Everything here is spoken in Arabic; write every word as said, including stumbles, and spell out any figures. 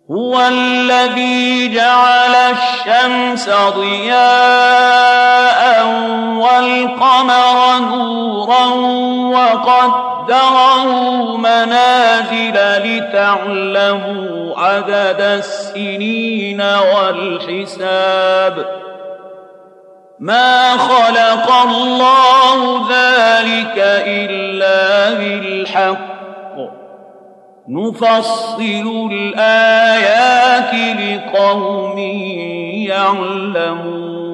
هو الذي جعل الشمس ضياء والقمر نورا وقدره منازل لتعلموا عدد السنين والحساب ما خلق الله ذلك إلا بالحق نفصل الآيات لقوم يعلمون